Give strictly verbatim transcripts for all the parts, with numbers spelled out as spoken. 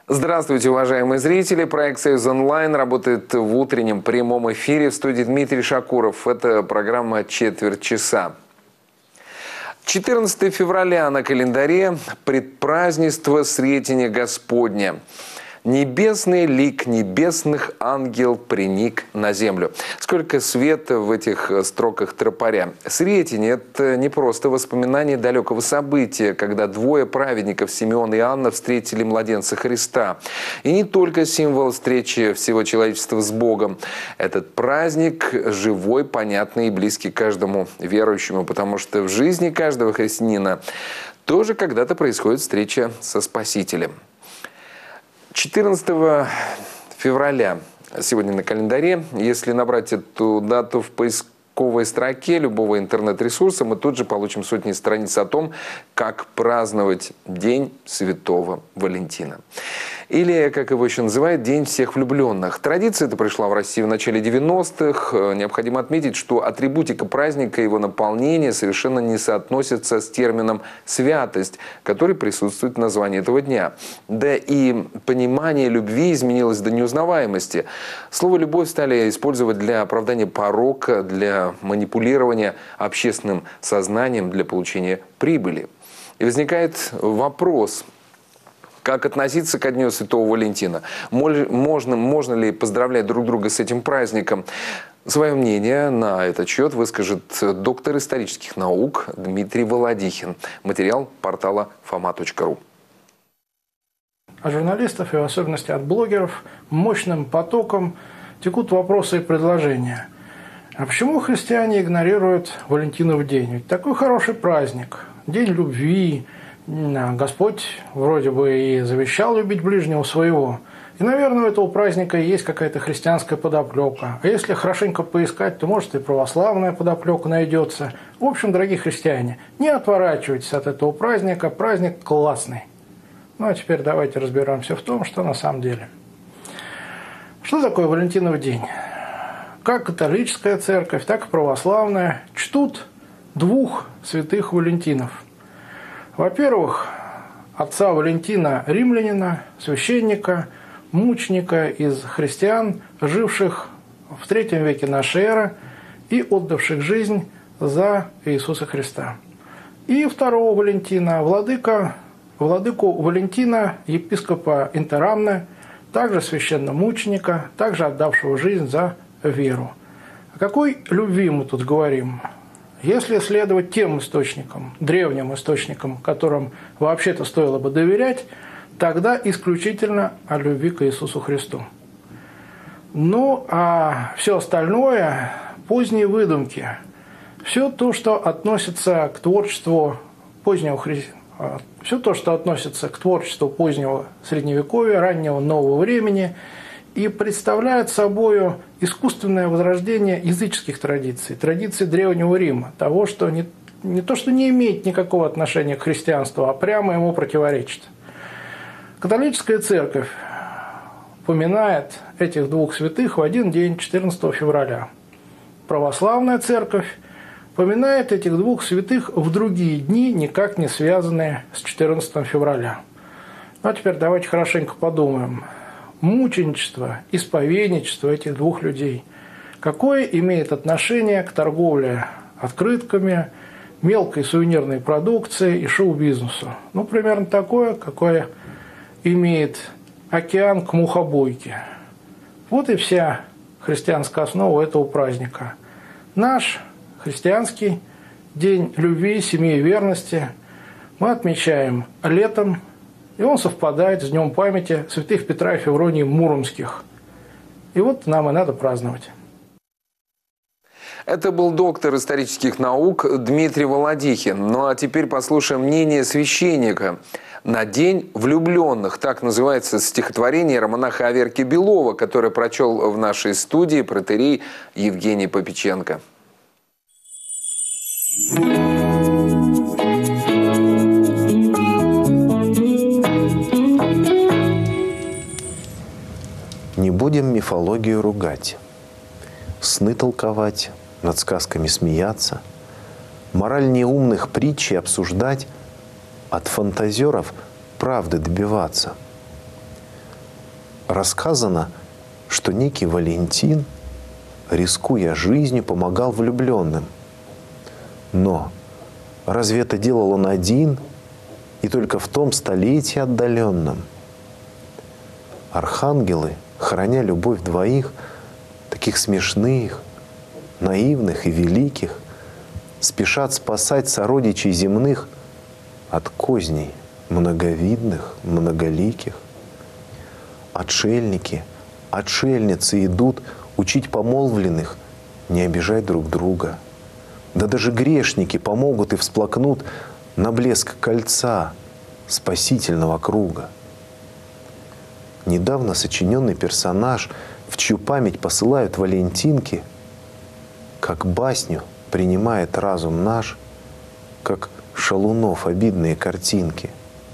Здравствуйте, уважаемые зрители. Проект «Союз Онлайн» работает в утреннем прямом эфире. В студии Дмитрий Шакуров. Это программа «Четверть часа». четырнадцатое февраля на календаре – предпразднество Сретения Господня. Небесный лик небесных ангел приник на землю. Сколько света в этих строках тропаря. Сретение – это не просто воспоминание далекого события, когда двое праведников, Симеон и Анна, встретили младенца Христа. И не только символ встречи всего человечества с Богом. Этот праздник живой, понятный и близкий каждому верующему, потому что в жизни каждого христианина тоже когда-то происходит встреча со Спасителем. четырнадцатого февраля сегодня на календаре. Если набрать эту дату в поисковой строке любого интернет-ресурса, мы тут же получим сотни страниц о том, как праздновать День Святого Валентина. Или, как его еще называют, День всех влюбленных. Традиция эта пришла в Россию в начале девяностых. Необходимо отметить, что атрибутика праздника и его наполнение совершенно не соотносятся с термином «святость», который присутствует в названии этого дня. Да и понимание любви изменилось до неузнаваемости. Слово «любовь» стали использовать для оправдания порока, для манипулирования общественным сознанием, для получения прибыли. И возникает вопрос: как относиться ко Дню Святого Валентина? Можно, можно ли поздравлять друг друга с этим праздником? Свое мнение на этот счет выскажет доктор исторических наук Дмитрий Володихин. Материал портала фома точка ру. От журналистов и в особенности от блогеров мощным потоком текут вопросы и предложения. А почему христиане игнорируют Валентинов день? Ведь такой хороший праздник, день любви. Господь вроде бы и завещал любить ближнего своего. И, наверное, у этого праздника есть какая-то христианская подоплека. А если хорошенько поискать, то, может, и православная подоплека найдется. В общем, дорогие христиане, не отворачивайтесь от этого праздника. Праздник классный. Ну, а теперь давайте разберемся в том, что на самом деле. Что такое Валентинов день? Как католическая церковь, так и православная чтут двух святых Валентинов. Во-первых, отца Валентина Римлянина, священника, мученика из христиан, живших в третьем веке нашей эры и отдавших жизнь за Иисуса Христа. И второго Валентина, владыка, владыку Валентина, епископа Интерамны, также священномученика, также отдавшего жизнь за веру. О какой любви мы тут говорим? Если следовать тем источникам, древним источникам, которым вообще-то стоило бы доверять, тогда исключительно о любви к Иисусу Христу. Ну, а все остальное – поздние выдумки. Все то, что относится к творчеству позднего хри... все то, что относится к творчеству позднего Средневековья, раннего Нового времени – и представляет собой искусственное возрождение языческих традиций, традиций Древнего Рима, того, что не, не то, что не имеет никакого отношения к христианству, а прямо ему противоречит. Католическая церковь поминает этих двух святых в один день, четырнадцатого февраля. Православная церковь поминает этих двух святых в другие дни, никак не связанные с четырнадцатым февраля. Ну а теперь давайте хорошенько подумаем. Мученичество, исповедничество этих двух людей. Какое имеет отношение к торговле открытками, мелкой сувенирной продукции и шоу-бизнесу? Ну, примерно такое, какое имеет океан к мухобойке. Вот и вся христианская основа этого праздника. Наш христианский день любви, семьи и верности мы отмечаем летом, и он совпадает с днем памяти святых Петра и Февронии Муромских. И вот нам и надо праздновать. Это был доктор исторических наук Дмитрий Володихин. Ну а теперь послушаем мнение священника. «На день влюбленных» – так называется стихотворение романаха Аверки Белова, которое прочел в нашей студии протоиерей Евгений Попеченко. Не будем мифологию ругать, сны толковать, над сказками смеяться, мораль неумных притчей обсуждать, от фантазеров правды добиваться. рассказано, что некий Валентин, рискуя жизнью, помогал влюбленным. Но разве это делал он один и только в том столетии отдаленном? Архангелы, храня любовь двоих, таких смешных, наивных и великих, спешат спасать сородичей земных от козней многовидных, многоликих. Отшельники, отшельницы идут учить помолвленных не обижать друг друга. Да даже грешники помогут и всплакнут на блеск кольца спасительного круга. Недавно сочиненный персонаж, в чью память посылают валентинки, как басню принимает разум наш, как шалунов обидные картинки.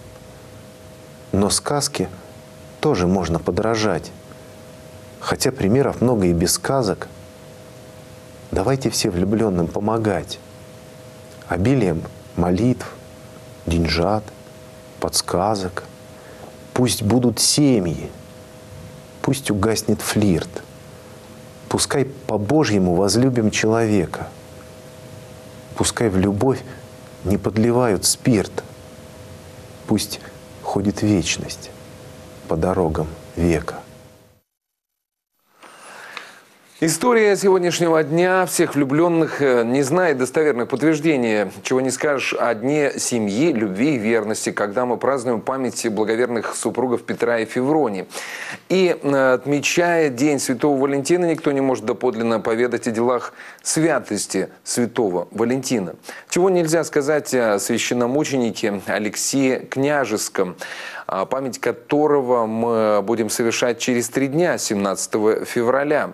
Но сказке тоже можно подражать. Хотя примеров много и без сказок. Давайте все влюбленным помогать. Обилием молитв, деньжат, подсказок. Пусть будут семьи, пусть угаснет флирт. Пускай по-божьему возлюбим человека. Пускай в любовь не подливают спирт. Пусть ходит вечность по дорогам века. История сегодняшнего дня всех влюбленных не знает достоверных подтверждений, чего не скажешь о дне семьи, любви и верности, когда мы празднуем память благоверных супругов Петра и Февронии. И, отмечая День Святого Валентина, никто не может доподлинно поведать о делах святости Святого Валентина. Чего нельзя сказать о священномученике Алексее Княжеском, память которого мы будем совершать через три дня, семнадцатого февраля.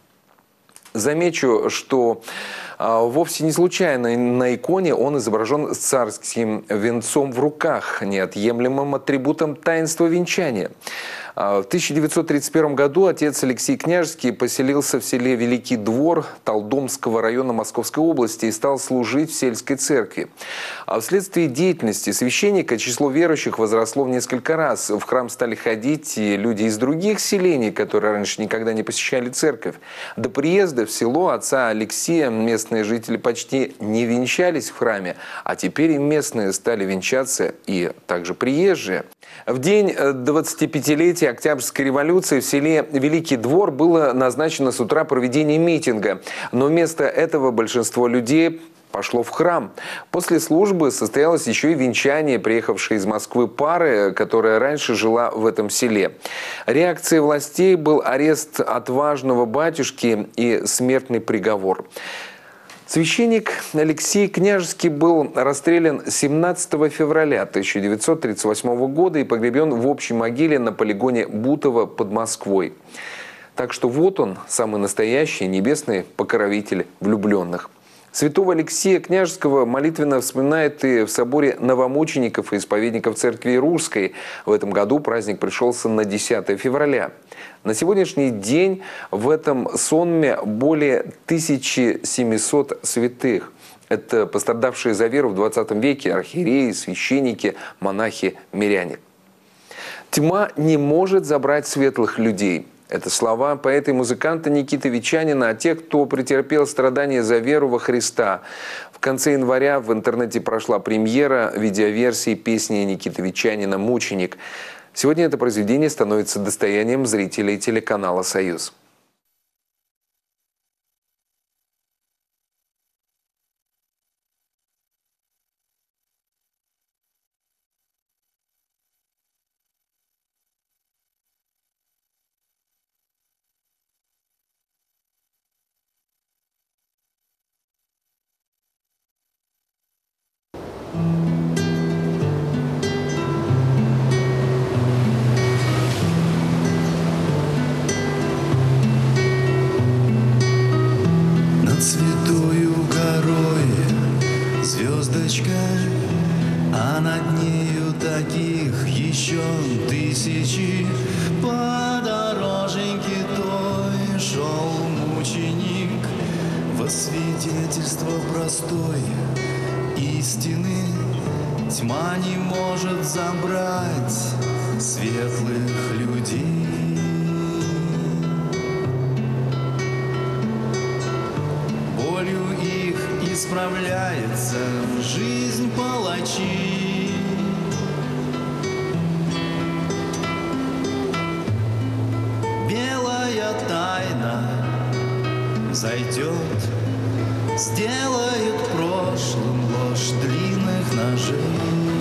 Замечу, что а, вовсе не случайно на иконе он изображен с царским венцом в руках, неотъемлемым атрибутом таинства венчания. В тысяча девятьсот тридцать первом году отец Алексей Княжеский поселился в селе Великий Двор Талдомского района Московской области и стал служить в сельской церкви. А вследствие деятельности священника число верующих возросло в несколько раз. В храм стали ходить и люди из других селений, которые раньше никогда не посещали церковь. До приезда в село отца Алексея местные жители почти не венчались в храме, а теперь и местные стали венчаться, и также приезжие. В день двадцатипятилетия Октябрьской революции в селе Великий Двор было назначено с утра проведение митинга. Но вместо этого большинство людей пошло в храм. После службы состоялось еще и венчание приехавшей из Москвы пары, которая раньше жила в этом селе. Реакцией властей был арест отважного батюшки и смертный приговор. Священник Алексей Княжеский был расстрелян семнадцатого февраля тысяча девятьсот тридцать восьмого года и погребен в общей могиле на полигоне Бутово под Москвой. Так что вот он, самый настоящий небесный покровитель влюбленных. Святого Алексея Княжеского молитвенно вспоминает и в соборе новомучеников и исповедников Церкви Русской. В этом году праздник пришелся на десятое февраля. На сегодняшний день в этом сонме более тысячи семисот святых. Это пострадавшие за веру в двадцатом веке архиереи, священники, монахи, миряне. Тьма не может забрать светлых людей. Это слова поэта и музыканта Никиты Вечанина о тех, кто претерпел страдания за веру во Христа. В конце января в интернете прошла премьера видеоверсии песни Никиты Вечанина «Мученик». Сегодня это произведение становится достоянием зрителей телеканала «Союз». Над святою горой звездочка, а над нею таких еще тысячи. По дороженьке той шел мученик во свидетельство простой истины. Тьма не может забрать светлых людей. исправляется жизнь палачи. Белая тайна зайдет, сделает прошлым ложь длинных ножей.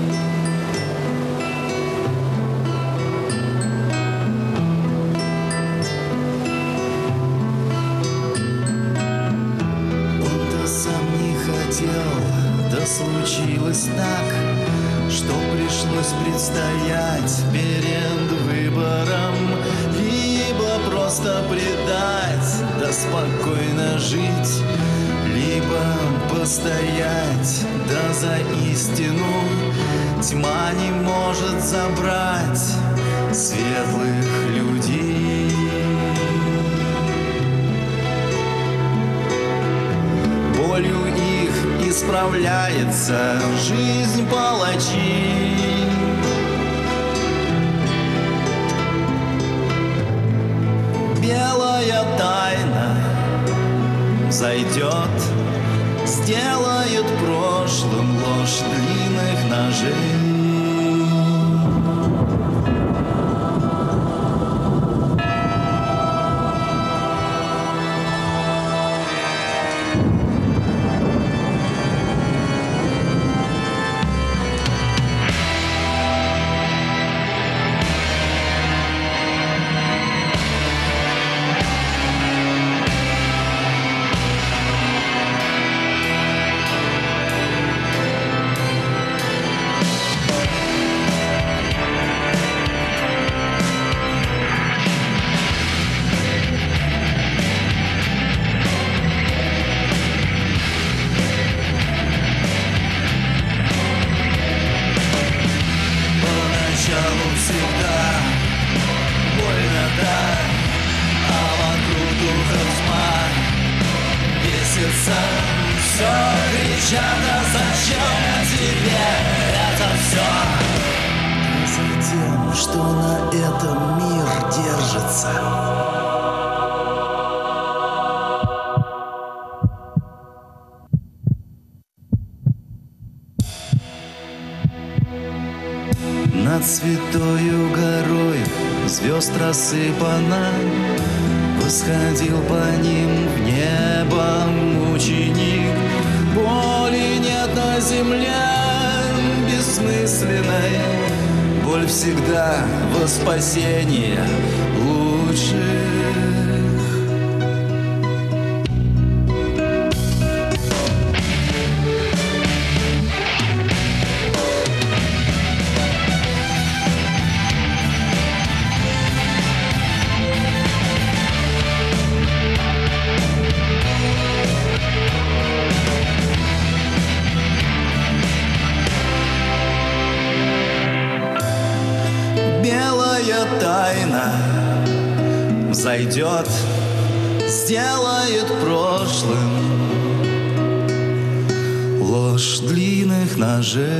Он-то сам не хотел, да случилось так, что пришлось предстоять перед выбором. Либо просто предать, да спокойно жить, либо постоять, да за истину. Тьма не может забрать светлых людей. Болью их исправляется жизнь палачей. Белая тайна зайдет, сделает прошлым ложь длинных ножей. Всегда больно так, а вокруг духов тьма бесится. Все кричат, а зачем тебе это все? За тем, что на этом мир держится. Над святою горой звезд рассыпано, восходил по ним в небо мученик. Боли нет на земле бессмысленной, боль всегда во спасение лучших. Тайна зайдет, сделает прошлым ложь длинных ножей.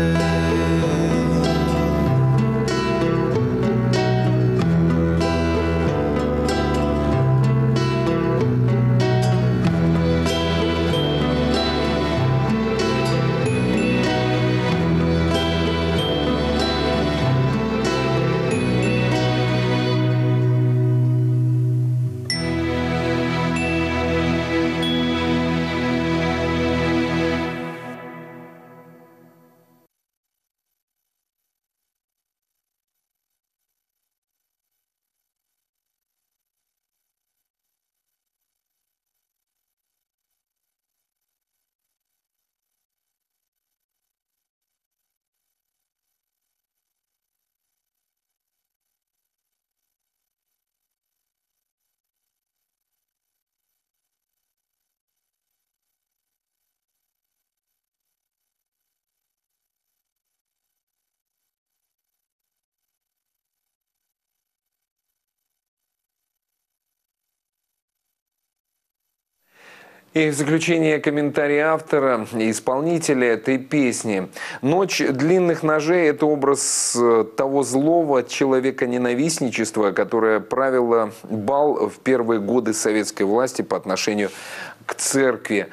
И в заключение комментарий автора и исполнителя этой песни. «Ночь длинных ножей» – это образ того злого человека-ненавистничества, которое правило бал в первые годы советской власти по отношению к церкви.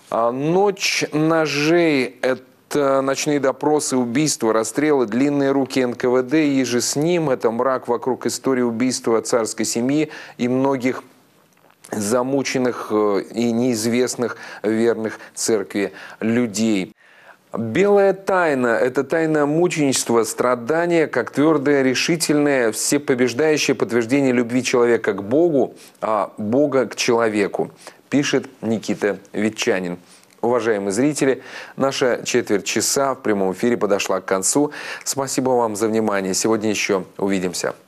А ночь ножей – это ночные допросы, убийства, расстрелы, длинные руки эн ка вэ дэ и же с ним. Это мрак вокруг истории убийства царской семьи и многих замученных и неизвестных верных церкви людей. Белая тайна – это тайна мученичества, страдания, как твердое, решительное, всепобеждающее подтверждение любви человека к Богу, а Бога к человеку, пишет Никита Ветчанин. Уважаемые зрители, наша четверть часа в прямом эфире подошла к концу. Спасибо вам за внимание. Сегодня еще увидимся.